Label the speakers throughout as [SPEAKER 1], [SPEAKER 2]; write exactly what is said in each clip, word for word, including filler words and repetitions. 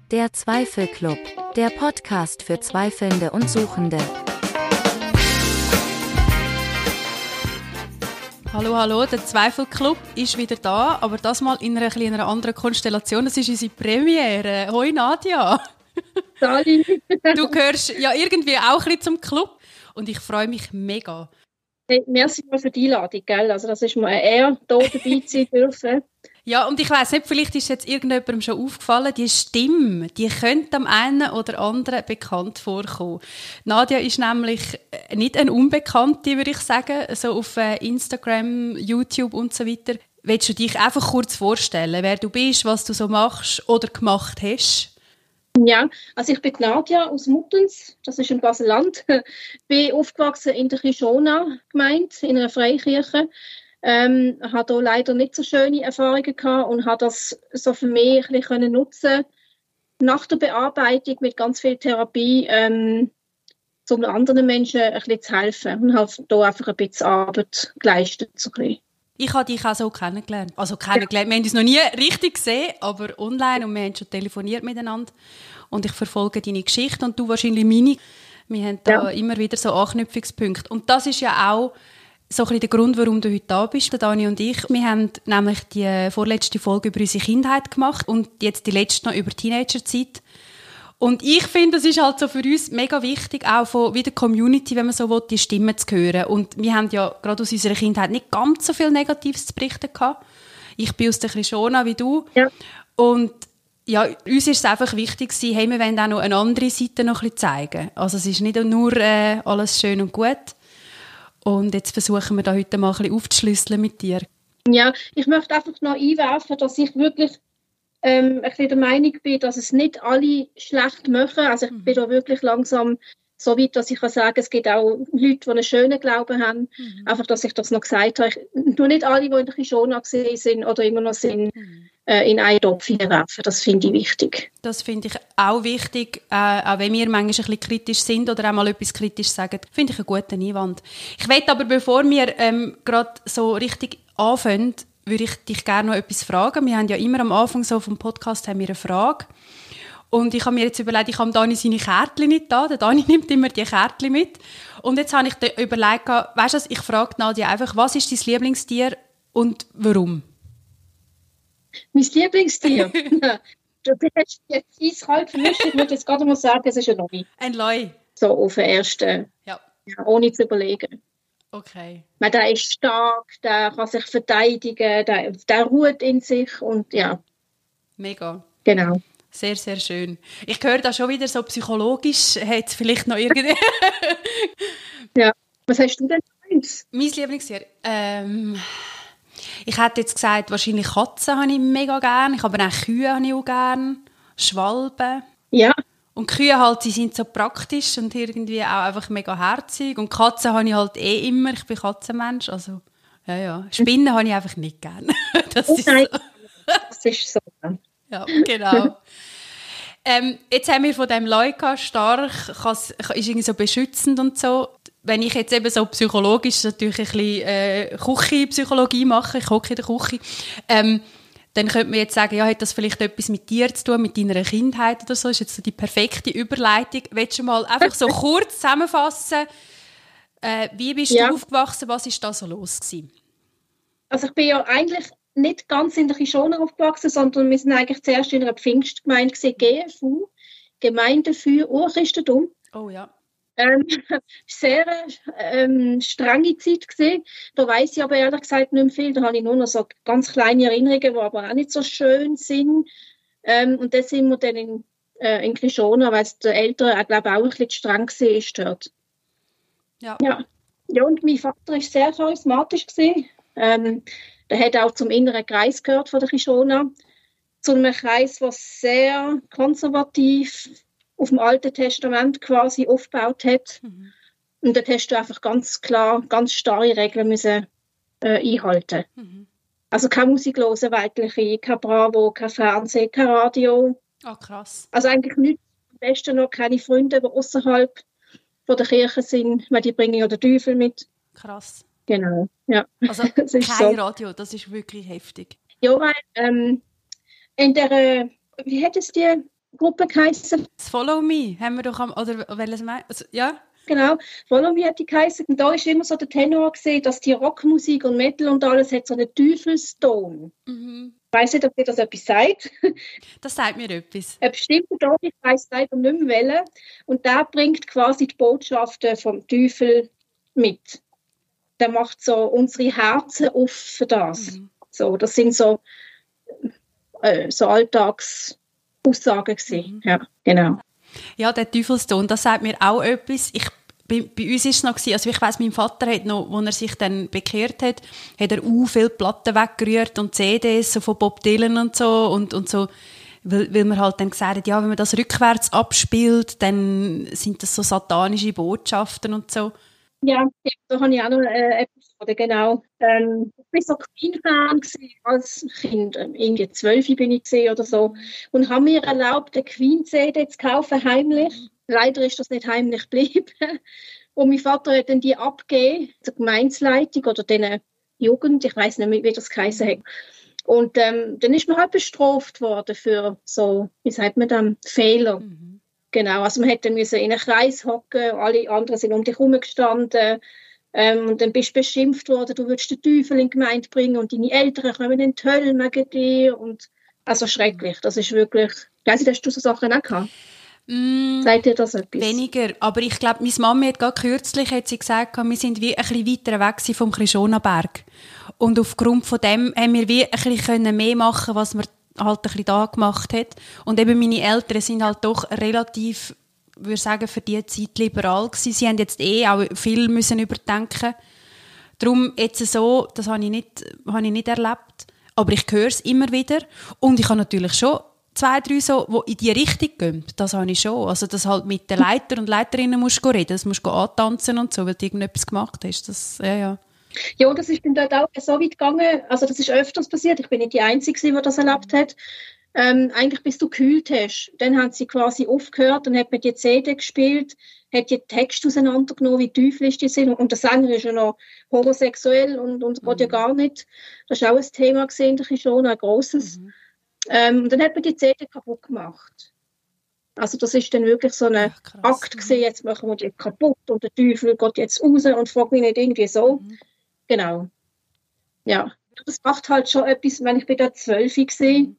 [SPEAKER 1] Der Zweifelclub, der Podcast für Zweifelnde und Suchende.
[SPEAKER 2] Hallo, hallo, der Zweifelclub ist wieder da, aber das mal in einer, in einer anderen Konstellation. Das ist unsere Premiere. Hoi Nadia.
[SPEAKER 3] Sali.
[SPEAKER 2] Du gehörst ja irgendwie auch ein bisschen zum Club und ich freue mich mega.
[SPEAKER 3] Hey, merci mal für die Einladung, gell? Also das ist mir eine Ehre, hier dabei sein dürfen.
[SPEAKER 2] Ja, und ich weiss nicht, vielleicht ist jetzt irgendjemandem schon aufgefallen, die Stimme, die könnte am einen oder anderen bekannt vorkommen. Nadia ist nämlich nicht eine Unbekannte, würde ich sagen, so auf Instagram, YouTube und so weiter. Willst du dich einfach kurz vorstellen, wer du bist, was du so machst oder gemacht hast?
[SPEAKER 3] Ja, also ich bin Nadia aus Muttenz, das ist im Basel-Land. Ich bin aufgewachsen in der Kishona-Gemeinde, in einer Freikirche. Ähm, hatte hier leider nicht so schöne Erfahrungen gehabt und habe das so für mich ein bisschen nutzen nach der Bearbeitung mit ganz viel Therapie, ähm, um anderen Menschen ein bisschen zu helfen und habe hier einfach ein bisschen Arbeit geleistet. So ein bisschen.
[SPEAKER 2] Ich habe dich auch so kennengelernt. Also kennengelernt, ja. Wir haben uns noch nie richtig gesehen, aber online und wir haben schon telefoniert miteinander. Und ich verfolge deine Geschichte und du wahrscheinlich meine. Wir haben da ja. immer wieder so Anknüpfungspunkte. Und das ist ja auch so ein bisschen der Grund, warum du heute da bist, der Dani und ich. Wir haben nämlich die vorletzte Folge über unsere Kindheit gemacht und jetzt die letzte noch über Teenagerzeit. Und ich finde, das ist halt so für uns mega wichtig, auch von wie der Community, wenn man so will, die Stimmen zu hören. Und wir haben ja gerade aus unserer Kindheit nicht ganz so viel Negatives zu berichten gehabt. Ich bin aus der Krishona wie du. Ja. Und ja, uns ist es einfach wichtig gewesen, hey, wir wollen auch noch eine andere Seite noch ein bisschen zeigen. Also es ist nicht nur äh, alles schön und gut. Und jetzt versuchen wir da heute mal ein bisschen aufzuschlüsseln mit dir.
[SPEAKER 3] Ja, ich möchte einfach noch einwerfen, dass ich wirklich ähm, ein bisschen der Meinung bin, dass es nicht alle schlecht machen. Also ich mhm. bin da wirklich langsam so weit, dass ich kann sagen, es gibt auch Leute, die einen schönen Glauben haben. Mhm. Einfach, dass ich das noch gesagt habe. Ich, nur nicht alle, die in der Kishona gesehen sind oder immer noch sind, mhm. äh, in einen Topf hineinwerfen. Das finde ich wichtig.
[SPEAKER 2] Das finde ich auch wichtig, äh, auch wenn wir manchmal ein bisschen kritisch sind oder auch mal etwas kritisch sagen, finde ich einen guten Einwand. Ich möchte aber, bevor wir ähm, gerade so richtig anfangen, würde ich dich gerne noch etwas fragen. Wir haben ja immer am Anfang so vom Podcast haben wir eine Frage. Und ich habe mir jetzt überlegt, ich habe Dani seine Kärtchen nicht da. Der Dani nimmt immer die Kärtchen mit. Und jetzt habe ich überlegt, weißt du, ich frage Nadia einfach, was ist dein Lieblingstier und warum?
[SPEAKER 3] Mein Lieblingstier? Du bist jetzt eiskalt vermischt. Ich würde jetzt gerade mal sagen, es ist ein Loi.
[SPEAKER 2] Ein Loi?
[SPEAKER 3] So auf den ersten,
[SPEAKER 2] ja.
[SPEAKER 3] Ja, ohne zu überlegen.
[SPEAKER 2] Okay.
[SPEAKER 3] Weil der ist stark, der kann sich verteidigen, der, der ruht in sich und ja.
[SPEAKER 2] Mega.
[SPEAKER 3] Genau.
[SPEAKER 2] Sehr, sehr schön. Ich höre da schon wieder so psychologisch, hat es vielleicht noch irgendwie...
[SPEAKER 3] Ja. Was hast du denn eins?
[SPEAKER 2] Mein Lieblingstier? Ähm, ich hätte jetzt gesagt, wahrscheinlich Katzen habe ich mega gern. Ich habe auch Kühe habe ich auch gern. Schwalben.
[SPEAKER 3] Ja.
[SPEAKER 2] Und Kühe halt, sie sind so praktisch und irgendwie auch einfach mega herzig. Und Katzen habe ich halt eh immer. Ich bin Katzenmensch. Also, ja, ja. Spinnen habe ich einfach nicht gern. Das ist so.
[SPEAKER 3] Das ist so.
[SPEAKER 2] Ja, genau. ähm, jetzt haben wir von dem Leute stark, ist irgendwie so beschützend und so. Wenn ich jetzt eben so psychologisch natürlich ein bisschen äh, Küchenpsychologie mache, ich koche in der Küche, ähm, dann könnte man jetzt sagen, ja, hat das vielleicht etwas mit dir zu tun, mit deiner Kindheit oder so? Das ist jetzt so die perfekte Überleitung. Willst du mal einfach so kurz zusammenfassen, äh, wie bist ja. du aufgewachsen, was ist da so los gewesen?
[SPEAKER 3] Also ich bin ja eigentlich nicht ganz in der Kishona aufgewachsen, sondern wir sind eigentlich zuerst in einer Pfingstgemeinde gewesen, G F U, Gemeinde für Urchristentum.
[SPEAKER 2] Oh ja.
[SPEAKER 3] Ähm, sehr ähm, strenge Zeit gewesen. Da weiss ich aber ehrlich gesagt nicht mehr viel. Da habe ich nur noch so ganz kleine Erinnerungen, die aber auch nicht so schön sind. Ähm, und dann sind wir dann in, äh, in Kishona, weil der Ältere, ich glaube, auch ein bisschen streng war dort.
[SPEAKER 2] Ja.
[SPEAKER 3] Ja. Ja, und mein Vater war sehr charismatisch gewesen. Ähm, der hat auch zum inneren Kreis gehört von der Kishona. Zu einem Kreis, der sehr konservativ auf dem Alten Testament quasi aufgebaut hat. Mhm. Und dort hast du einfach ganz klar, ganz starre Regeln müssen, äh, einhalten. Mhm. Also keine Musik hören, weltliche, kein Bravo, kein Fernsehen, kein Radio.
[SPEAKER 2] Ah, oh, krass.
[SPEAKER 3] Also eigentlich nichts. Am besten noch keine Freunde, die außerhalb von der Kirche sind, weil die bringen ja den Teufel mit.
[SPEAKER 2] Krass.
[SPEAKER 3] Genau, ja.
[SPEAKER 2] Also kein so. Radio, das ist wirklich heftig.
[SPEAKER 3] Ja, weil ähm, in der, wie hat es die, Gruppe geheißen.
[SPEAKER 2] Das Follow Me haben wir doch am, oder welches mein, also, ja?
[SPEAKER 3] Genau, Follow Me hat die geheißen. Und da ist immer so der Tenor gesehen, dass die Rockmusik und Metal und alles hat so einen Teufelston.
[SPEAKER 2] Mhm.
[SPEAKER 3] Ich weiss nicht, ob dir das etwas sagt.
[SPEAKER 2] Das sagt mir etwas.
[SPEAKER 3] Ein bestimmter Ton, ich weiss leider nicht mehr welchen. Und der bringt quasi die Botschaften vom Teufel mit. Der macht so unsere Herzen auf für das. Mhm. So, das sind so, äh, so Alltagsaussagen gewesen. Mhm. Ja, genau.
[SPEAKER 2] Ja, der Teufelston, das sagt mir auch etwas. Ich, bei, bei uns war es noch, also ich weiss, mein Vater hat noch, als er sich dann bekehrt hat, hat er auch viele Platten weggerührt und C Ds so von Bob Dylan und so. Und, und so weil, weil man halt dann gesagt hat, ja, wenn man das rückwärts abspielt, dann sind das so satanische Botschaften und so.
[SPEAKER 3] Ja, da habe ich auch noch eine Episode, genau. Ähm, ich war so Queen-Fan als Kind, irgendwie zwölf bin ich gesehen oder so, und habe mir erlaubt, eine Queen-C D zu kaufen, heimlich. Leider ist das nicht heimlich geblieben. Und mein Vater hat dann die abgegeben, zur Gemeinsleitung oder den Jugend, ich weiß nicht mehr, wie das geheißen hat. Und ähm, dann ist man halt bestraft worden für so, wie sagt man dann, Fehler. Mhm. Genau, also man hätte in einen Kreis hocken, alle anderen sind um dich herumgestanden, ähm, und dann bist du beschimpft worden, du würdest den Teufel in die Gemeinde bringen und deine Eltern kommen in die Hölle wegen dir. Und, also schrecklich, das ist wirklich... Weißt du, hast du so Sachen auch gehabt? Mm, Sagt dir das etwas?
[SPEAKER 2] Weniger, aber ich glaube, meine Mama hat gerade kürzlich hat sie gesagt, wir sind wie ein bisschen weiter weg vom Krishona-Berg. Und aufgrund von dem haben wir wie ein bisschen mehr machen, was wir halt ein bisschen da gemacht hat. Und eben meine Eltern sind halt doch relativ, würde ich sagen, für die Zeit liberal gewesen. Sie haben jetzt eh auch viel müssen überdenken. Darum jetzt so, das habe ich nicht, habe ich nicht erlebt. Aber ich höre es immer wieder. Und ich habe natürlich schon zwei, drei so, die in die Richtung gehen. Das habe ich schon. Also, dass halt mit den Leiter und Leiterinnen musst du reden, das musst du antanzen und so, weil du irgendetwas gemacht hast. Das, ja, ja.
[SPEAKER 3] Ja, das ist dann dort auch so weit gegangen, also das ist öfters passiert, ich bin nicht die Einzige, die das erlebt hat, ähm, eigentlich bis du gekühlt hast. Dann haben sie quasi aufgehört, dann hat man die C D gespielt, hat die Texte auseinandergenommen, wie teuflisch die sind, und der Sänger ist ja noch homosexuell und, und mhm. geht ja gar nicht. Das war auch ein Thema gesehen, das ist schon ein grosses. Mhm. Ähm, und dann hat man die C D kaputt gemacht. Also das ist dann wirklich so ein Ach, Akt gewesen, jetzt machen wir die kaputt und der Teufel geht jetzt raus und fragt mich nicht irgendwie so. Mhm. Genau. Ja, das macht halt schon etwas, wenn ich bei der zwölf war.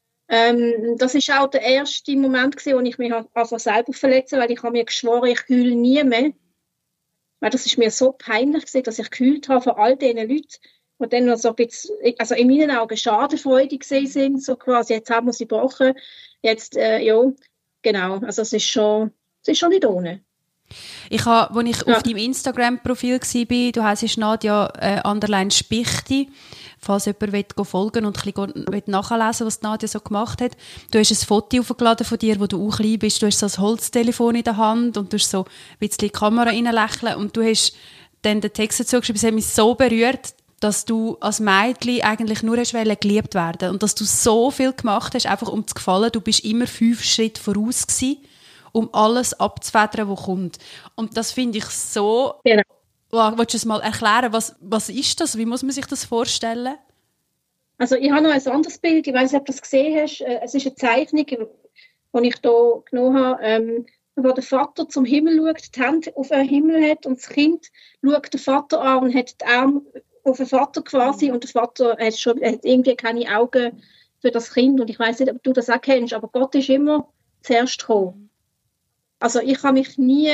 [SPEAKER 3] Ähm, das war auch der erste Moment gewesen, wo ich mich einfach selber verletze, weil ich habe mir geschworen, ich heule nie mehr. Weil das ist mir so peinlich gewesen, dass ich geheult habe von all diesen Leuten, die dann noch so ein bisschen, also in meinen Augen schadenfreudig gesehen sind, so quasi, jetzt haben wir sie gebrochen, jetzt, äh, ja, genau, also es ist schon, es ist schon nicht ohne.
[SPEAKER 2] Ich habe, als ich ja. auf deinem Instagram-Profil war, du heisst Nadja äh, Underline Spichti, falls jemand will, folgen und ein bisschen nachlesen, was Nadja so gemacht hat. Du hast ein Foto aufgeladen von dir, wo du auch klein bist. Du hast so ein Holztelefon in der Hand und du hast so ein bisschen in die Kamera reinlächeln und du hast dann den Text dazu geschrieben, es hat mich so berührt, dass du als Mädchen eigentlich nur hast geliebt werden und dass du so viel gemacht hast, einfach um zu gefallen. Du bist immer fünf Schritte voraus gewesen, um alles abzufedern, was kommt. Und das finde ich so... Genau. Wow, willst du es mal erklären? Was, was ist das? Wie muss man sich das vorstellen?
[SPEAKER 3] Also ich habe noch ein anderes Bild. Ich weiß nicht, ob du das gesehen hast. Es ist eine Zeichnung, die ich hier genommen habe, ähm, wo der Vater zum Himmel schaut, die Hände auf den Himmel hat und das Kind schaut den Vater an und hat die Arme auf den Vater quasi, und der Vater hat, schon, hat irgendwie keine Augen für das Kind. Und ich weiß nicht, ob du das auch kennst, aber Gott ist immer zuerst gekommen. Also ich habe mich nie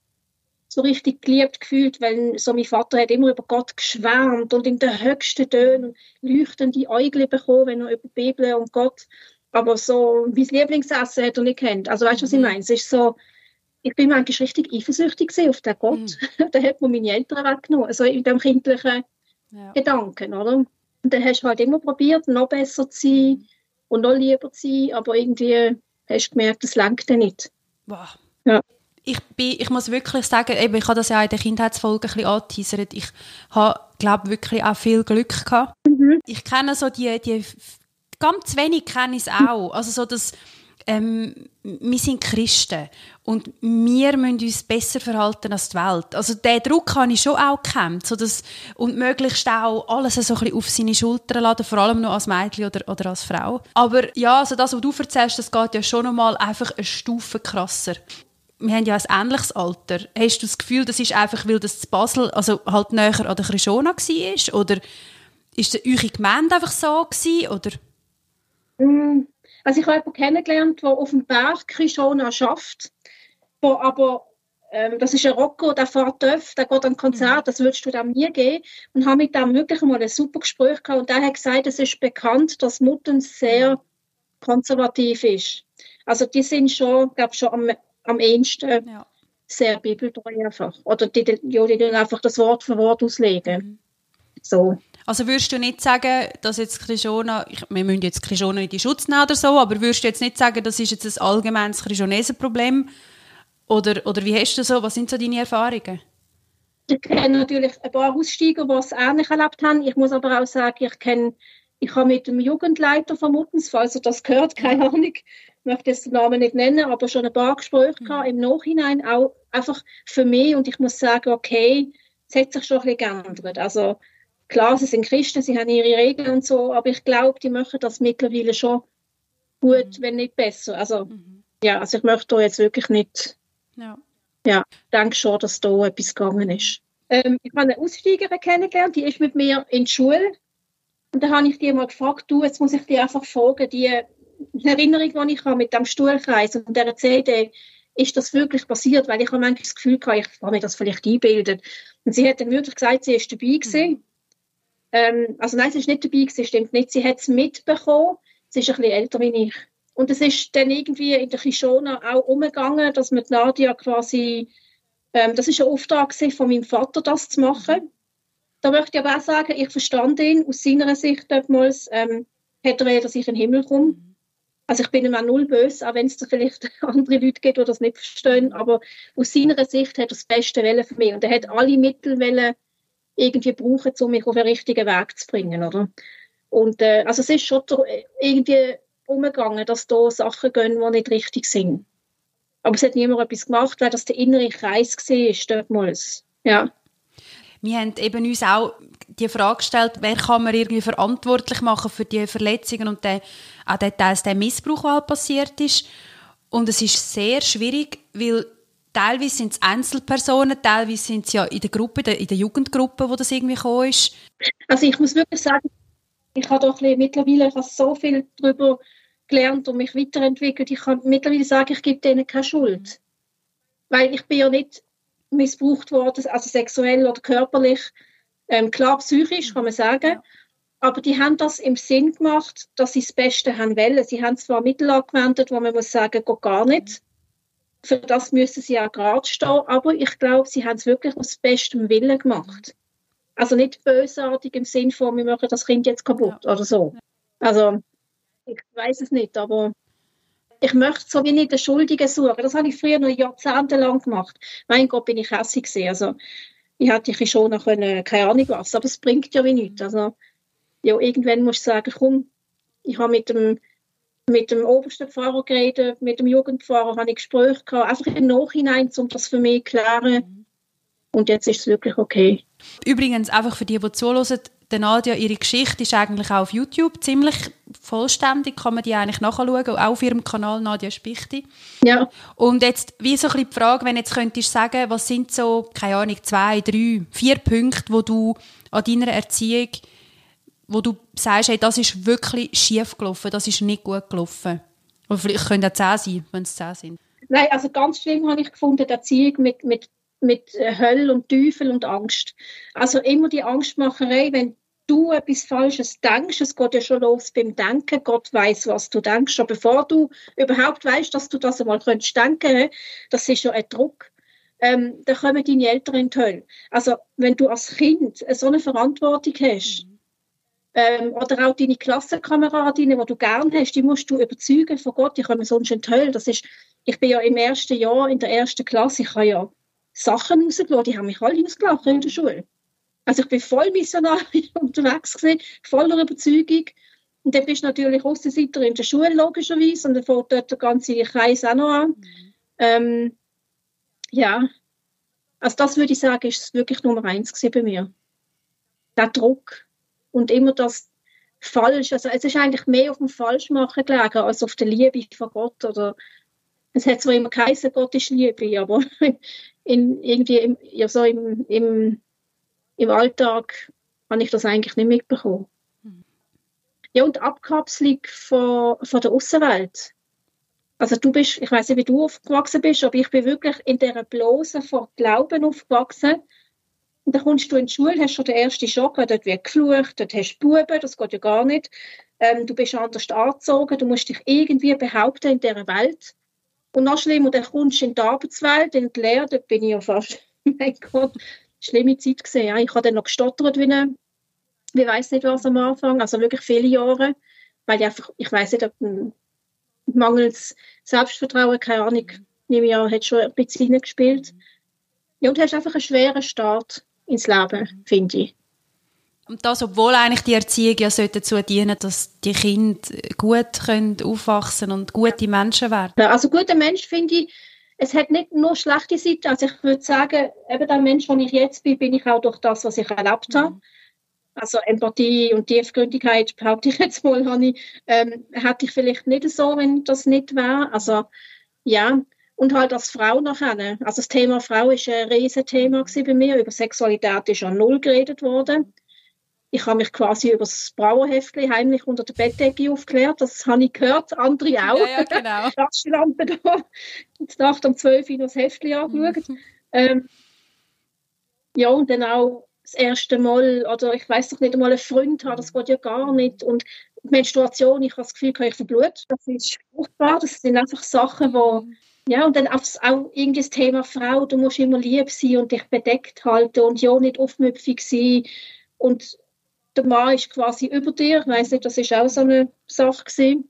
[SPEAKER 3] so richtig geliebt gefühlt, weil so mein Vater hat immer über Gott geschwärmt und in den höchsten Tönen leuchtende Äugel bekommen, wenn er über die Bibel und Gott, aber so mein Lieblingsessen hat er nicht kennt. Also weißt du, was ich meine? Es ist so, ich bin manchmal richtig eifersüchtig auf den Gott. Mhm. Der hat mir meine Eltern weggenommen, also in dem kindlichen ja. Gedanken, oder? Und dann hast du halt immer probiert, noch besser zu sein und noch lieber zu sein, aber irgendwie hast du gemerkt, das lenkt dir nicht.
[SPEAKER 2] Wow.
[SPEAKER 3] Ja.
[SPEAKER 2] Ich, bin, ich muss wirklich sagen, eben, ich habe das ja in der Kindheitsfolge ein bisschen angeteasert. Ich habe, glaube wirklich auch viel Glück gehabt. Mhm. Ich kenne so die, die, ganz wenig kenne ich es auch. Also so das, ähm, wir sind Christen und wir müssen uns besser verhalten als die Welt. Also diesen Druck habe ich schon auch gekämpft, so dass, und möglichst auch alles so ein bisschen auf seine Schultern laden, vor allem noch als Mädchen oder, oder als Frau. Aber ja, also das, was du erzählst, das geht ja schon nochmal einfach eine Stufe krasser. Wir haben ja ein ähnliches Alter. Hast du das Gefühl, das ist einfach, weil das in Basel also halt näher an der Krishona war? Oder ist eure Gemeinde einfach so gewesen, oder?
[SPEAKER 3] Mm. Also ich habe jemanden kennengelernt, der auf dem Berg Krishona schafft, wo aber, ähm, das ist ein Rocker, der fährt Töff, der geht an ein Konzert, das würdest du dem nie geben. Und habe mit dem wirklich mal ein super Gespräch gehabt. Und der hat gesagt, es ist bekannt, dass Muttenz sehr konservativ ist. Also die sind schon, glaube schon am, am ehesten ja. sehr bibeltreu einfach. Oder die, die, ja, die einfach das Wort für Wort auslegen. Mhm. So.
[SPEAKER 2] Also würdest du nicht sagen, dass jetzt Krishona, ich, wir müssen jetzt Krishona nicht in Schutz nehmen oder so, aber würdest du jetzt nicht sagen, das ist jetzt ein allgemeines Krishonesenproblem? Oder, oder wie hast du so, was sind so deine Erfahrungen?
[SPEAKER 3] Ich kenne natürlich ein paar Aussteiger, die es ähnlich erlebt haben. Ich muss aber auch sagen, ich kenne, ich habe mit dem Jugendleiter von Muttenz, falls er das gehört, keine Ahnung, ich möchte jetzt den Namen nicht nennen, aber schon ein paar Gespräche mhm. gehabt, im Nachhinein auch einfach für mich, und ich muss sagen, okay, es hat sich schon ein bisschen geändert. Also klar, sie sind Christen, sie haben ihre Regeln und so, aber ich glaube, die machen das mittlerweile schon gut, mhm. wenn nicht besser. Also, mhm. ja, also ich möchte da jetzt wirklich nicht, ja, ja denke schon, dass da etwas gegangen ist. Ähm, ich habe eine Aussteigerin kennengelernt, die ist mit mir in die Schule und da habe ich die mal gefragt, du, jetzt muss ich dir einfach fragen, die Erinnerung, die ich habe mit dem Stuhlkreis und der C D, ist das wirklich passiert? Weil ich habe manchmal das Gefühl gehabt, ich habe mir das vielleicht eingebildet. Und sie hat dann wirklich gesagt, sie ist dabei gewesen. Mhm. Ähm, also nein, sie ist nicht dabei gewesen, stimmt nicht. Sie hat es mitbekommen. Sie ist ein bisschen älter wie ich. Und es ist dann irgendwie in der Krishona auch umgegangen, dass man Nadia quasi, ähm, das ist ein Auftrag von meinem Vater, das zu machen. Da möchte ich aber auch sagen, ich verstand ihn aus seiner Sicht damals, ähm, hat er, dass ich in den Himmel komme. Also ich bin ihm auch null böse, auch wenn es da vielleicht andere Leute gibt, die das nicht verstehen, aber aus seiner Sicht hat er das Beste wollen für mich. Und er hat alle Mittel wollen, irgendwie brauchen, um mich auf den richtigen Weg zu bringen, oder? Und äh, also es ist schon irgendwie umgegangen, dass da Sachen gehen, die nicht richtig sind. Aber es hat niemand etwas gemacht, weil das der innere Kreis war, damals. Ja.
[SPEAKER 2] Wir haben eben uns auch die Frage gestellt, wer kann man irgendwie verantwortlich machen für die Verletzungen und den, auch den, den Missbrauch, der halt passiert ist. Und es ist sehr schwierig, weil teilweise sind es Einzelpersonen, teilweise sind es ja in der Gruppe, in der Jugendgruppe, wo das irgendwie gekommen ist.
[SPEAKER 3] Also ich muss wirklich sagen, ich habe doch mittlerweile ich habe so viel darüber gelernt und mich weiterentwickelt. Ich kann mittlerweile sagen, ich gebe denen keine Schuld. Weil ich bin ja nicht missbraucht worden, also sexuell oder körperlich. Ähm, klar, psychisch kann man sagen. Ja. Aber die haben das im Sinn gemacht, dass sie das Beste haben wollen. Sie haben zwar Mittel angewendet, wo man muss sagen, geht gar nicht. Für das müssen sie auch gerade stehen, aber ich glaube, sie haben es wirklich aus bestem Willen gemacht. Also nicht bösartig im Sinn von, wir machen das Kind jetzt kaputt ja. oder so. Also, ich weiß es nicht, aber ich möchte so wie nicht den Schuldigen suchen. Das habe ich früher noch jahrzehntelang gemacht. Mein Gott, bin ich hässlich gewesen. Also, ich hätte ich schon noch können, keine Ahnung was, aber es bringt ja wie nichts. Also, ja, irgendwann musst du sagen, komm, ich habe mit dem mit dem obersten Pfarrer geredet, mit dem Jugendpfarrer habe ich Gespräche gehabt, einfach im Nachhinein, um das für mich zu klären. Und jetzt ist es wirklich okay.
[SPEAKER 2] Übrigens, einfach für die, die zuhören, Nadia, ihre Geschichte ist eigentlich auch auf YouTube ziemlich vollständig, kann man die eigentlich nachschauen, auch auf ihrem Kanal Nadia Spichti.
[SPEAKER 3] Ja.
[SPEAKER 2] Und jetzt, wie so ein bisschen die Frage, wenn jetzt könntest sagen, was sind so, keine Ahnung, zwei, drei, vier Punkte, wo du an deiner Erziehung, wo du sagst, hey, das ist wirklich schief gelaufen, das ist nicht gut gelaufen. Oder vielleicht können es zehn sein, wenn es zehn sind.
[SPEAKER 3] Nein, also ganz schlimm habe ich gefunden, die Erziehung mit, mit, mit Hölle und Teufel und Angst. Also immer die Angstmacherei, wenn du etwas Falsches denkst, es geht ja schon los beim Denken, Gott weiss, was du denkst, aber bevor du überhaupt weißt, dass du das einmal könntest denken, das ist ja ein Druck. Ähm, dann kommen deine Eltern in die Hölle. Also wenn du als Kind so eine Verantwortung hast, mhm. ähm, oder auch deine Klassenkameradinnen, die du gerne hast, die musst du überzeugen von Gott, die kommen sonst in die Hölle. Das ist, ich bin ja im ersten Jahr in der ersten Klasse, ich habe ja Sachen rausgelassen, die haben mich alle ausgelacht in der Schule. Also ich bin voll missionarisch unterwegs gewesen, voller Überzeugung. Und dann bist du natürlich Aussenseiter in der Schule, logischerweise, und dann fängt dort der ganze Kreis auch noch an. Mhm. Ähm, ja, also das würde ich sagen, ist wirklich Nummer eins bei mir. Der Druck und immer das Falsch, also es ist eigentlich mehr auf dem Falschmachen gelegen, als auf der Liebe von Gott, oder es hat zwar immer geheißen, Gott ist Liebe, aber in, irgendwie im, ja, so im, im, im Alltag habe ich das eigentlich nicht mitbekommen. Mhm. Ja, und die Abkapselung von, von der Aussenwelt. Also du bist, ich weiss nicht, wie du aufgewachsen bist, aber ich bin wirklich in dieser Blase von Glauben aufgewachsen. Und dann kommst du in die Schule, hast schon den ersten Schock, dort wird geflucht, dort hast du Buben, das geht ja gar nicht. Ähm, du bist anders angezogen, du musst dich irgendwie behaupten in dieser Welt. Und noch schlimmer, dann kommst du in die Arbeitswelt, in die Lehre, dort bin ich ja fast, mein Gott, schlimme Zeit gesehen. Ja. Ich habe dann noch gestottert, wie eine, ich weiss nicht was am Anfang, also wirklich viele Jahre, weil ich einfach, ich weiss nicht, ob ein mangels Selbstvertrauen, keine Ahnung, nehme ich an, hat schon ein bisschen hineingespielt. Ja, und du hast einfach einen schweren Start ins Leben, finde ich.
[SPEAKER 2] Und das, obwohl eigentlich die Erziehung ja dazu dienen, dass die Kinder gut können aufwachsen und gute Menschen werden.
[SPEAKER 3] Ja, also guter Mensch, finde ich, es hat nicht nur schlechte Seiten. Also ich würde sagen, eben der Mensch, der ich jetzt bin, bin ich auch durch das, was ich erlebt habe. Mhm. Also Empathie und Tiefgründigkeit, behaupte ich jetzt mal, habe ich, ähm, hätte ich vielleicht nicht so, wenn das nicht wäre. Also ja, und halt als Frau nachher. Also das Thema Frau ist ein Riesenthema bei mir. Über Sexualität ist an null geredet worden. Ich habe mich quasi über das Brauerheftchen heimlich unter der Bettdecke aufgeklärt. Das habe ich gehört, andere auch.
[SPEAKER 2] Ja, ja, genau.
[SPEAKER 3] Taschenlampe da. Und Nacht um zwölf Uhr das Heftchen angeschaut. Mhm. Ähm, ja, und dann auch das erste Mal, oder ich weiss doch nicht einmal, einen Freund haben, das geht ja gar nicht. Und die Menstruation, ich habe das Gefühl, ich verblut. Das ist furchtbar. Das sind einfach Sachen, wo, ja, und dann auch, auch irgendwie das Thema Frau, du musst immer lieb sein und dich bedeckt halten und ja nicht aufmüpfig sein. Und der Mann ist quasi über dir. Ich weiss nicht, das war auch so eine Sache gewesen.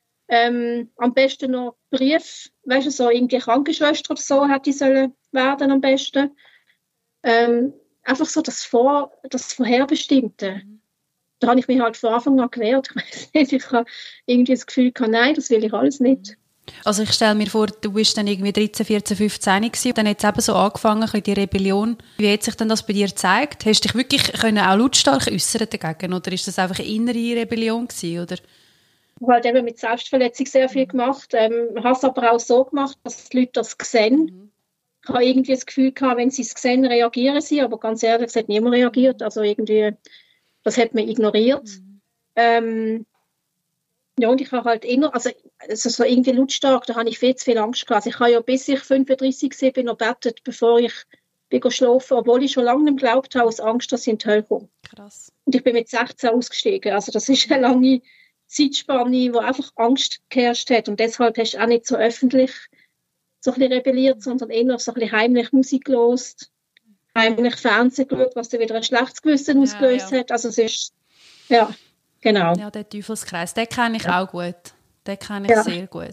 [SPEAKER 3] Ähm, am besten noch Brief, weißt du, so irgendwie Krankenschwester oder so hätte ich sollen werden am besten. Ähm, einfach so das, Vor-, das Vorherbestimmte. Mhm. Da habe ich mich halt von Anfang an gewehrt. Ich weiss nicht, ich habe irgendwie das Gefühl gehabt, nein, das will ich alles nicht.
[SPEAKER 2] Also ich stelle mir vor, du bist dann irgendwie dreizehn, vierzehn, fünfzehn gewesen, dann hat es eben so angefangen, die Rebellion. Wie hat sich denn das bei dir gezeigt? Hast du dich wirklich können auch lautstark äußern dagegen, oder ist das einfach eine innere Rebellion gewesen, oder?
[SPEAKER 3] Ich habe halt eben mit Selbstverletzung sehr viel gemacht, ähm, habe es aber auch so gemacht, dass die Leute das sehen. Mhm. Ich habe irgendwie das Gefühl gehabt, wenn sie es sehen, reagieren sie, aber ganz ehrlich, es hat niemand reagiert, also irgendwie, das hat man ignoriert. Mhm. Ähm, ja, und ich habe halt immer, also, also so irgendwie lautstark, da habe ich viel zu viel Angst gehabt. Also ich habe ja, bis ich fünfunddreissig war, bin noch gebetet, bevor ich bin geschlafen, obwohl ich schon lange nicht geglaubt habe, aus Angst, dass ich in die Hölle komme.
[SPEAKER 2] Krass.
[SPEAKER 3] Und ich bin mit sechzehn ausgestiegen, also das ist eine lange Zeitspanne, wo einfach Angst geherrscht hat, und deshalb hast du auch nicht so öffentlich so ein bisschen rebelliert, sondern eher so ein bisschen heimlich Musik gehört, heimlich Fernsehen geschaut, was dann wieder ein schlechtes Gewissen ja, ausgelöst ja. hat. Also es ist, ja, genau.
[SPEAKER 2] Ja, der Teufelskreis, den kenne ich ja. auch gut. Den kenne ich ja. sehr gut.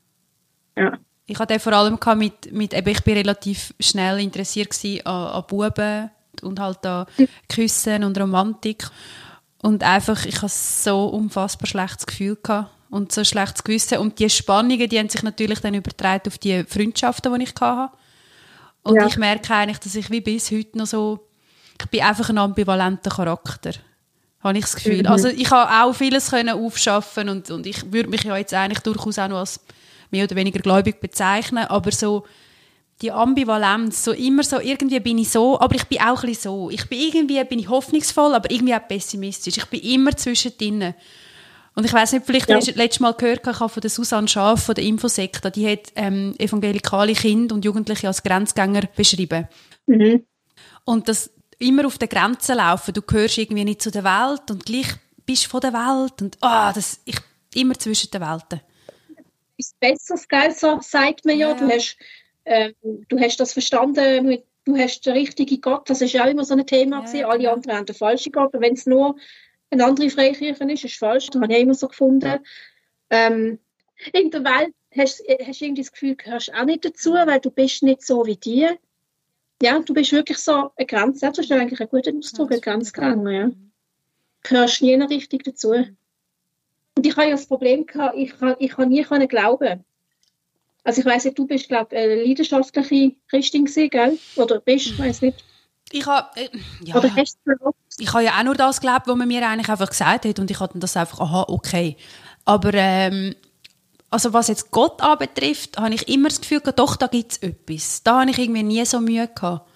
[SPEAKER 3] Ja.
[SPEAKER 2] Ich hatte den vor allem mit, mit eben, ich bin relativ schnell interessiert gewesen an, an Buben und halt an Küssen und Romantik. Und einfach, ich hatte so unfassbar schlechtes Gefühl gehabt. Und so ein schlechtes Gewissen. Und die Spannungen, die haben sich natürlich dann übertragen auf die Freundschaften, die ich hatte. Und ja. ich merke eigentlich, dass ich wie bis heute noch so, ich bin einfach ein ambivalenter Charakter, habe ich das Gefühl. Mhm. Also ich habe auch vieles können aufschaffen und, und ich würde mich ja jetzt eigentlich durchaus auch noch als mehr oder weniger gläubig bezeichnen, aber so die Ambivalenz, so immer so, irgendwie bin ich so, aber ich bin auch ein bisschen so. Ich bin irgendwie bin ich hoffnungsvoll, aber irgendwie auch pessimistisch. Ich bin immer zwischendrin. Und ich weiss nicht, vielleicht ja. hast du letztes Mal gehört, ich habe von der Susanne Schaaf von der Infosekta, die hat ähm, evangelikale Kinder und Jugendliche als Grenzgänger beschrieben. Mhm. Und das immer auf der Grenze laufen, du gehörst irgendwie nicht zu der Welt und gleich bist du von der Welt und ah, das, ich immer zwischen den Welten.
[SPEAKER 3] Ist besseres, gell, so sagt man ja. ja. Du, hast, äh, du hast das verstanden, du hast den richtigen Gott, das ist ja auch immer so ein Thema ja, gewesen. Alle genau. anderen haben den falschen Gott, wenn es nur eine andere Freikirche ist, ist falsch. Das habe ich immer so gefunden. Ähm, in der Welt hast du irgendwie das Gefühl, du gehörst auch nicht dazu, weil du bist nicht so wie die. Ja, du bist wirklich so eine Grenze. Das ist eigentlich ein guter Ausdruck, eine Grenzgänger. Ja. Du gehörst nie richtig dazu. Und ich habe ja das Problem gehabt, ich kann, ich kann nie können glauben. Also ich weiss nicht, du bist, glaube ich, eine leidenschaftliche Christin gewesen, gell? Oder bist, ich weiss nicht.
[SPEAKER 2] Ich habe äh, ja,
[SPEAKER 3] Oder hast du
[SPEAKER 2] ich habe ja auch nur das geglaubt, was man mir eigentlich einfach gesagt hat und ich hatte das einfach, aha, okay. Aber ähm, also was jetzt Gott anbetrifft, habe ich immer das Gefühl gehabt, doch, da gibt es etwas. Da habe ich irgendwie nie so Mühe gehabt.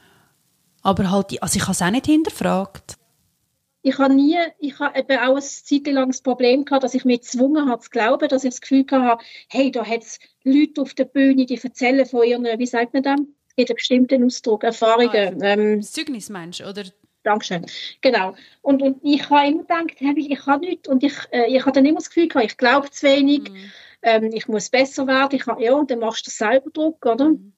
[SPEAKER 2] Aber halt, also ich habe es auch nicht hinterfragt.
[SPEAKER 3] Ich habe nie, ich habe eben auch ein zeitlanges Problem gehabt, dass ich mich gezwungen habe zu glauben, dass ich das Gefühl hatte, hey, da hat es Leute auf der Bühne, die erzählen von ihren, wie sagt man das? Es gibt einen bestimmten Ausdruck, Erfahrungen.
[SPEAKER 2] Ah,
[SPEAKER 3] ähm,
[SPEAKER 2] Zeugnis meinst du, oder?
[SPEAKER 3] Dankeschön. Genau. Und, und ich habe immer gedacht, hey, ich kann nichts. Und ich, äh, ich habe dann immer das Gefühl gehabt, ich glaube zu wenig, mm. ähm, ich muss besser werden. Ich habe, ja, und dann machst du das selber Druck, oder? Mm.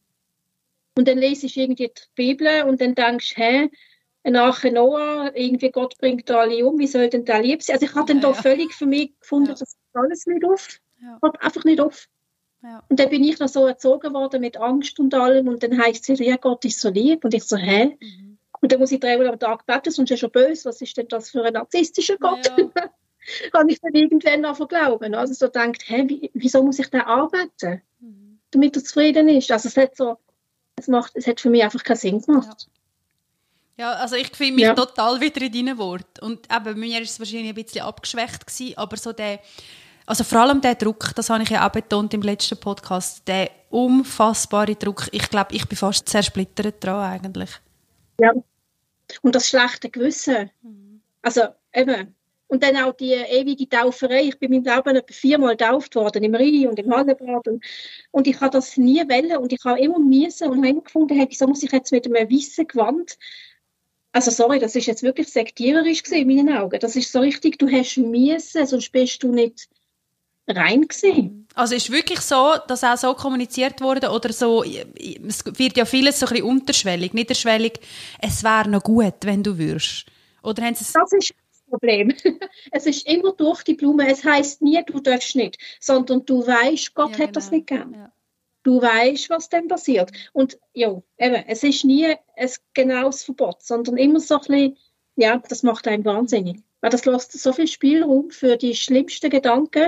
[SPEAKER 3] Und dann lese ich irgendwie die Bibel und dann denkst du, hä, nach Noah, irgendwie Gott bringt alle um, wie soll denn der lieb sein? Also ich habe dann ja, da ja. völlig für mich gefunden, ja. das alles nicht auf. Ja. Hat einfach nicht auf. Ja. Und dann bin ich noch so erzogen worden mit Angst und allem und dann heisst es wieder, ja, Gott ist so lieb. Und ich so, hä? Mhm. Und dann muss ich dreimal am Tag beten, sonst ist er schon böse. Was ist denn das für ein narzisstischer Gott? Ja. Kann ich dann irgendwann einfach glauben. Also so denkt, hä, wie, wieso muss ich da arbeiten? Mhm. Damit er zufrieden ist. Also es hat so, es macht, es hat für mich einfach keinen Sinn gemacht.
[SPEAKER 2] Ja, ja also ich finde mich ja. total wieder in deinen Worten. Und eben, mir war es wahrscheinlich ein bisschen abgeschwächt gewesen, aber so der, also vor allem der Druck, das habe ich ja auch betont im letzten Podcast, der unfassbare Druck. Ich glaube, ich bin fast zersplittert dran eigentlich.
[SPEAKER 3] Ja. Und das schlechte Gewissen. Mhm. Also eben. Und dann auch die ewige Tauferei. Ich bin in meinem Leben etwa viermal getauft worden, im Rhein und im Hallenbad. Und, und ich habe das nie wollen. Und ich habe immer müssen und habe immer gefunden, hey, wieso muss ich jetzt mit einem weißen Gewand... Also sorry, das ist jetzt wirklich sektiererisch gewesen in meinen Augen. Das ist so richtig, du hast müssen, sonst bist du nicht rein gewesen.
[SPEAKER 2] Also ist wirklich so, dass auch so kommuniziert wurde oder so, es wird ja vieles so ein bisschen unterschwellig, niederschwellig, es wäre noch gut, wenn du würdest. Oder haben sie es...
[SPEAKER 3] Das ist das Problem. Es ist immer durch die Blume, es heisst nie, du darfst nicht, sondern du weißt, Gott ja, genau. hat das nicht gern. Ja. Du weißt, was dann passiert. Und ja, eben, es ist nie ein genaues Verbot, sondern immer so ein bisschen, ja, das macht einen wahnsinnig. Weil das lässt so viel Spielraum für die schlimmsten Gedanken,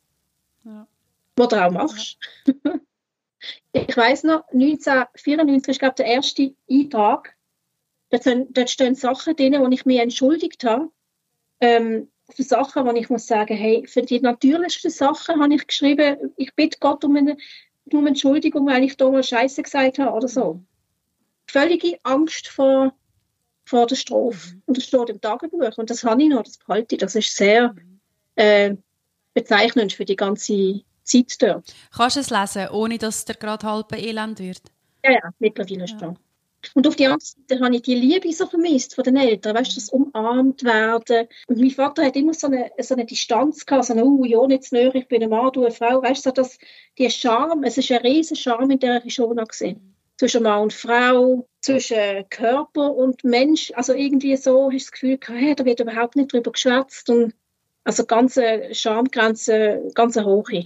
[SPEAKER 3] ja. die du auch machst. Ja. Ich weiss noch, neunzehnhundertvierundneunzig ist, glaube ich, der erste Eintrag. Dort, sind, dort stehen Sachen drin, wo ich mich entschuldigt habe. Ähm, für Sachen, wo ich muss sagen, hey, für die natürlichsten Sachen habe ich geschrieben, ich bitte Gott um eine um Entschuldigung, weil ich da mal Scheiße gesagt habe oder so. Völlige Angst vor, vor der Strophe. Mhm. Und das steht im Tagebuch. Und das habe ich noch, das behalte ich. Das ist sehr äh, bezeichnend für die ganze Zeit dort.
[SPEAKER 2] Kannst du es lesen, ohne dass dir gerade halb elend wird?
[SPEAKER 3] Ja, ja, mittlerweile schon. Ja. Und auf die andere Seite habe ich die Liebe so vermisst von den Eltern, weißt du, das umarmt werden. Und mein Vater hat immer so eine, so eine Distanz gehabt, so eine, oh, ja, nicht zu nahe, ich bin ein Mann, du eine Frau, weißt du, so das, die Charme, es ist ein riesen Charme in der Rishona gewesen. Zwischen Mann und Frau, zwischen Körper und Mensch, also irgendwie so hast du das Gefühl gehabt, hey, da wird überhaupt nicht drüber geschwätzt und also ganze Schamgrenze, ganz hohe.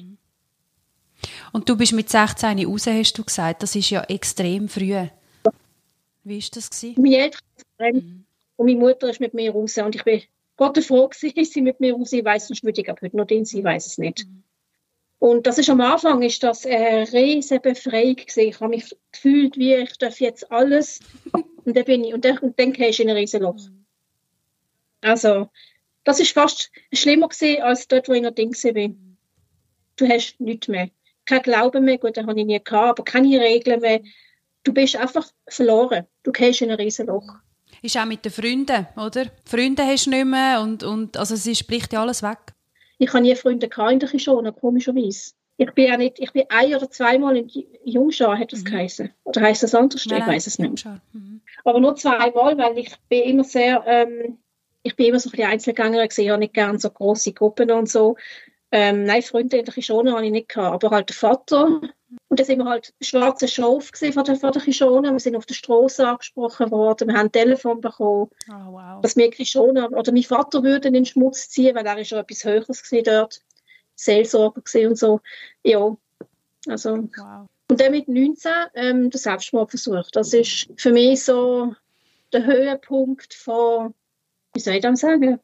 [SPEAKER 2] Und du bist mit sechzehn raus, hast du gesagt, das ist ja extrem früh. Wie war das?
[SPEAKER 3] Meine Eltern mhm. und meine Mutter ist mit mir raus. Und ich bin Gott froh gewesen, ist sie mit mir raus. Ich weiss nicht, ich habe heute noch den, sie weiß es nicht. Mhm. Und das ist am Anfang ist das eine riesige Befreiung gewesen. Ich habe mich gefühlt, wie ich darf jetzt alles. und dann bin ich, und dann, und dann gehst du in ein riesen Loch. Mhm. Also, das ist fast schlimmer gewesen, als dort, wo ich noch Ding war. Du hast nichts mehr. Kein Glauben mehr, gut, den habe ich nie gehabt, aber keine Regeln mehr. Du bist einfach verloren. Du gehst in ein Riesenloch.
[SPEAKER 2] Ist auch mit den Freunden, oder? Freunde hast du nicht mehr und, und also es spricht ja alles weg.
[SPEAKER 3] Ich hatte nie Freunde in der Kishona, komischerweise. Ich bin ja nicht, ich bin ein- oder zweimal in Jungschar, hat das mhm. geheißen. Oder heisst das anders? Nein, ich weiss es nicht. Mhm. Aber nur zweimal, weil ich bin immer sehr, ähm, ich bin immer so ein bisschen Einzelgängerin gewesen. Ich habe nicht gerne so grosse Gruppen und so. Ähm, nein, Freunde in der Kishona hatte ich nicht gehabt, aber halt der Vater. Und dann sind wir halt schwarze Schafe von der, von der Kishona. Wir sind auf der Straße angesprochen worden. Wir haben ein Telefon bekommen, oh, wow. dass wir Kishona oder mein Vater würde in den Schmutz ziehen, weil er ist schon etwas Höheres gewesen dort. Seelsorger gewesen und so. Ja, also. Wow. Und dann mit neunzehn ähm, der Selbstmordversuch. Das ist für mich so der Höhepunkt von, wie soll ich das sagen?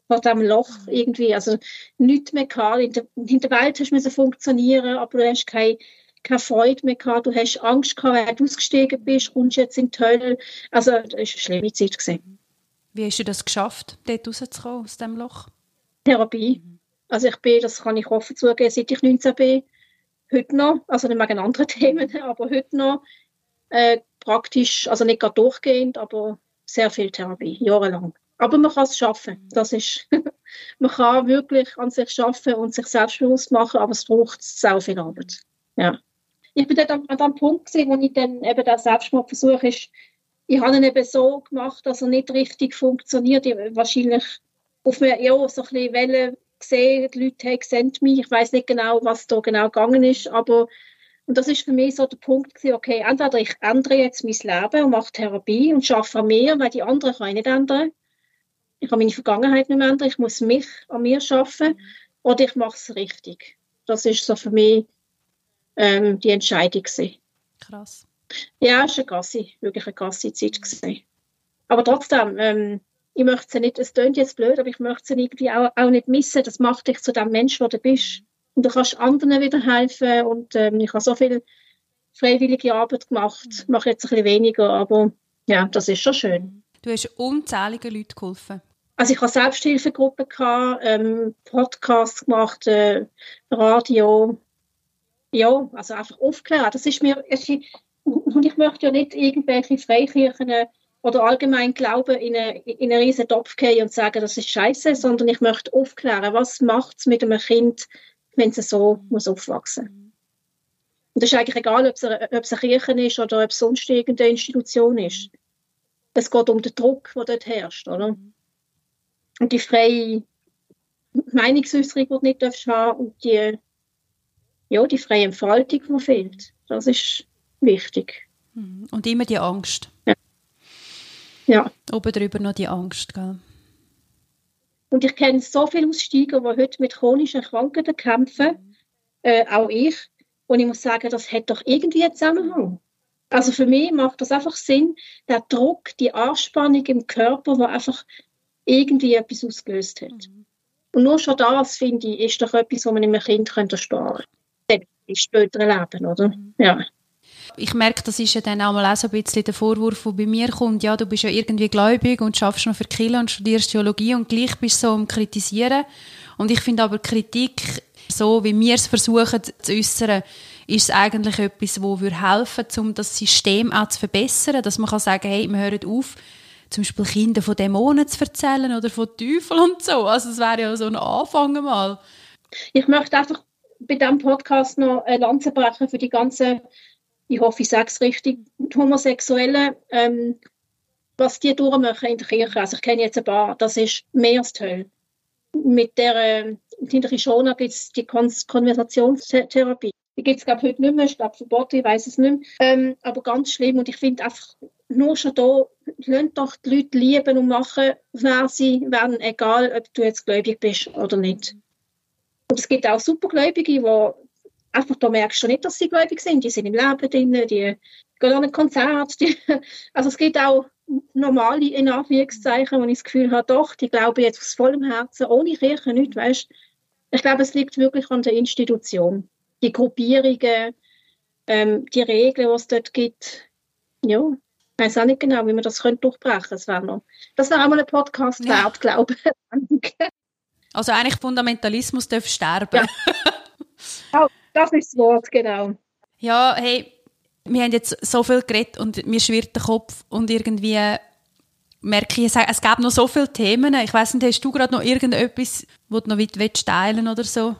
[SPEAKER 3] vor diesem Loch irgendwie, also nichts mehr gehabt. In der, in der Welt hast du müssen funktionieren, aber du hast keine, keine Freude mehr gehabt, du hast Angst gehabt, wenn du ausgestiegen bist, kommst du jetzt in die Hölle. Also das war eine schlimme Zeit gewesen.
[SPEAKER 2] Wie hast du das geschafft, dort rauszukommen, aus diesem Loch?
[SPEAKER 3] Therapie. Also ich bin, das kann ich offen zugeben, seit ich neunzehn bin, heute noch, also nicht wegen anderen Themen, aber heute noch äh, praktisch, also nicht gerade durchgehend, aber sehr viel Therapie, jahrelang. Aber man kann es schaffen. Das ist, man kann wirklich an sich schaffen und sich selbstbewusst machen, aber es braucht sehr viel Arbeit. Ja. Ich bin dort an, an dem Punkt gewesen, wo ich dann eben den Selbstmordversuch ist, ich habe ihn eben so gemacht, dass er nicht richtig funktioniert. Ich, wahrscheinlich auf mir, ja, so ein bisschen Wellen gesehen, die Leute haben sehen mich. Ich weiss nicht genau, was da genau gegangen ist, aber und das ist für mich so der Punkt gewesen, okay, entweder ich ändere jetzt mein Leben und mache Therapie und arbeite an mir, weil die anderen kann ich nicht ändern. Ich kann meine Vergangenheit nicht mehr ändern, ich muss mich an mir arbeiten oder ich mache es richtig. Das ist so für mich ähm, die Entscheidung gewesen.
[SPEAKER 2] Krass.
[SPEAKER 3] Ja, es war eine Gassi, wirklich eine Gassi-Zeit gewesen. Aber trotzdem, ähm, ich möchte sie nicht, es klingt jetzt blöd, aber ich möchte sie irgendwie auch, auch nicht missen. Das macht dich zu dem Menschen, der du bist. Und du kannst anderen wieder helfen und ähm, ich habe so viel freiwillige Arbeit gemacht, mhm. mache jetzt ein bisschen weniger, aber ja, das ist schon schön.
[SPEAKER 2] Du hast unzähligen Leuten geholfen.
[SPEAKER 3] Also ich habe Selbsthilfegruppen gehabt, ähm, Podcasts gemacht, äh, Radio, ja, also einfach aufklären. Das ist mir, und ich möchte ja nicht irgendwelche Freikirchen oder allgemein Glauben in einen, in einen riesen Topf gehen und sagen, das ist scheiße, sondern ich möchte aufklären, was macht es mit einem Kind, wenn es so muss aufwachsen muss. Und das ist eigentlich egal, ob es eine, ob es eine Kirche ist oder ob es sonst irgendeine Institution ist. Es geht um den Druck, der dort herrscht, oder? Und die freie Meinungsäußerung, die du nicht haben darfst, und die, ja, die freie Entfaltung, die fehlt. Das ist wichtig.
[SPEAKER 2] Und immer die Angst.
[SPEAKER 3] Ja. Ja.
[SPEAKER 2] Oben drüber noch die Angst, gell?
[SPEAKER 3] Und ich kenne so viele Aussteiger, die heute mit chronischen Krankheiten kämpfen, äh, auch ich, und ich muss sagen, das hat doch irgendwie einen Zusammenhang. Also für mich macht das einfach Sinn, der Druck, die Anspannung im Körper, die einfach irgendwie etwas ausgelöst hat. Mhm. Und nur schon das, finde ich, ist doch etwas, was man einem Kind ersparen könnte. Im späteren Leben, oder? Mhm. Ja.
[SPEAKER 2] Ich merke, das ist ja dann auch mal auch so ein bisschen der Vorwurf, der bei mir kommt. Ja, du bist ja irgendwie gläubig und schaffst noch für die Kirche und studierst Theologie und gleich bist du so am Kritisieren. Und ich finde aber Kritik, so wie wir es versuchen zu äußern, ist es eigentlich etwas, das helfen würde, um das System auch zu verbessern. Dass man kann sagen, hey, wir hören auf, zum Beispiel Kinder von Dämonen zu erzählen oder von Teufeln und so. Also das wäre ja so ein Anfang mal.
[SPEAKER 3] Ich möchte einfach bei diesem Podcast noch eine Lanze brechen für die ganzen, ich hoffe, ich sage es richtig, Homosexuellen, ähm, was die durchmachen in der Kirche. Also ich kenne jetzt ein paar, das ist mehr als toll. Mit der, äh, in der Kishona gibt es die Kon- Konversationstherapie. Die gibt es, glaube ich, heute nicht mehr, ich glaube verboten, ich weiß es nicht mehr. Ähm, aber ganz schlimm und ich finde einfach, nur schon da, lasst doch die Leute lieben und machen, wer sie werden, egal ob du jetzt gläubig bist oder nicht. Und es gibt auch Supergläubige, die einfach, da merkst du nicht, dass sie gläubig sind. Die sind im Leben drin, die gehen an ein Konzert. Die, also es gibt auch normale, in Anführungszeichen, wo ich das Gefühl habe, doch, die glauben jetzt aus vollem Herzen, ohne Kirche nicht, weißt. Ich glaube, es liegt wirklich an der Institution. Die Gruppierungen, ähm, die Regeln, die es dort gibt. Ja, ich weiß auch nicht genau, wie man das durchbrechen könnte. Das wäre noch, das wäre auch mal ein Podcast
[SPEAKER 2] ja.
[SPEAKER 3] wert, glaube ich.
[SPEAKER 2] Also eigentlich Fundamentalismus darf sterben.
[SPEAKER 3] Ja. Oh, das ist das Wort, genau.
[SPEAKER 2] Ja, hey, wir haben jetzt so viel geredet und mir schwirrt der Kopf und irgendwie merke ich, es gäbe noch so viele Themen. Ich weiss nicht, hast du gerade noch irgendetwas, was du noch weit teilen oder so?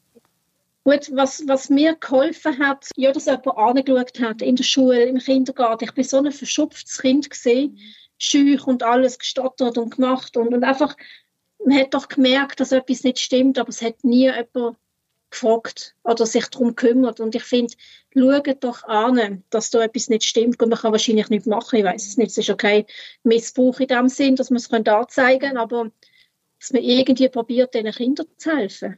[SPEAKER 3] Gut, was, was mir geholfen hat, ja, dass jemand angeschaut hat in der Schule, im Kindergarten. Ich war so ein verschupftes Kind gewesen, schüch und alles gestottert und gemacht und, und einfach, man hat doch gemerkt, dass etwas nicht stimmt, aber es hat nie jemand gefragt oder sich darum gekümmert. Und ich finde, schaut doch an, dass da etwas nicht stimmt. Und man kann wahrscheinlich nichts machen, ich weiß es nicht. Es ist ja kein Missbrauch in dem Sinn, dass man es anzeigen kann, aber dass man irgendwie probiert, diesen Kindern zu helfen.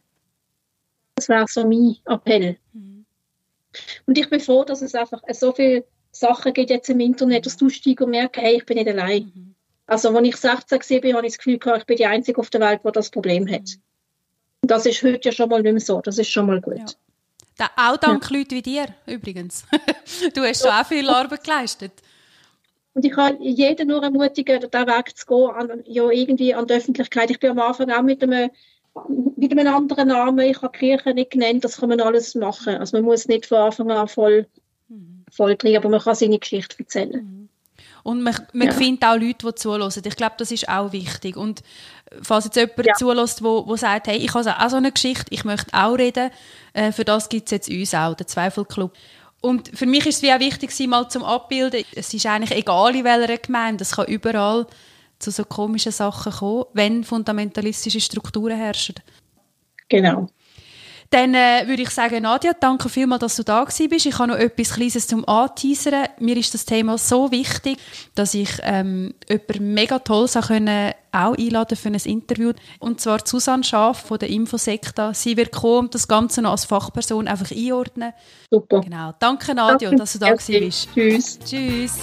[SPEAKER 3] Das wäre so mein Appell. Mhm. Und ich bin froh, dass es einfach so viele Sachen gibt jetzt im Internet, dass du steigst und merkst, hey, ich bin nicht allein. Mhm. Also als ich sechzehn war, habe ich das Gefühl gehabt, ich bin die Einzige auf der Welt, die das Problem hat. Und das ist heute ja schon mal nicht mehr so. Das ist schon mal gut.
[SPEAKER 2] Ja. Auch dank ja. Leuten wie dir, übrigens. Du hast schon auch viel Arbeit geleistet.
[SPEAKER 3] Und ich kann jeden nur ermutigen, diesen Weg zu gehen, an, ja, irgendwie an die Öffentlichkeit. Ich bin am Anfang auch mit einem, mit einem anderen Namen, ich habe die Kirche nicht genannt, das kann man alles machen. Also man muss nicht von Anfang an voll, voll drin, aber man kann seine Geschichte erzählen.
[SPEAKER 2] Mhm. Und man, man
[SPEAKER 3] ja.
[SPEAKER 2] findet auch Leute, die zuhören. Ich glaube, das ist auch wichtig. Und falls jetzt jemand ja. zuhört, der sagt, hey, ich habe auch so eine Geschichte, ich möchte auch reden, äh, für das gibt es jetzt uns auch, den Zweifelclub. Und für mich ist es wie auch wichtig, mal zum Abbilden. Es ist eigentlich egal, in welcher Gemeinde. Es kann überall zu so komischen Sachen kommen, wenn fundamentalistische Strukturen herrschen.
[SPEAKER 3] Genau.
[SPEAKER 2] Dann äh, würde ich sagen, Nadja, danke vielmals, dass du da gewesen bist. Ich habe noch etwas Kleines zum Anteasern. Mir ist das Thema so wichtig, dass ich ähm, jemanden mega toll können, auch einladen für ein Interview. Und zwar Susanne Schaaf von der Infosekta. Sie wird kommen und das Ganze noch als Fachperson einfach einordnen.
[SPEAKER 3] Super.
[SPEAKER 2] Genau. Danke, Nadja, danke, dass du da gewesen bist.
[SPEAKER 3] Tschüss.
[SPEAKER 2] Tschüss.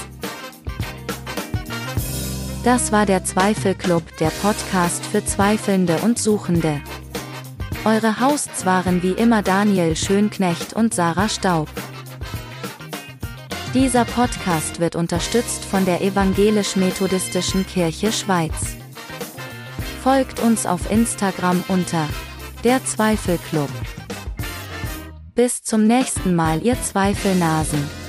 [SPEAKER 1] Das war der Zweifelclub, der Podcast für Zweifelnde und Suchende. Eure Hosts waren wie immer Daniel Schönknecht und Sarah Staub. Dieser Podcast wird unterstützt von der Evangelisch-Methodistischen Kirche Schweiz. Folgt uns auf Instagram unter der Zweifelclub. Bis zum nächsten Mal, ihr Zweifelnasen.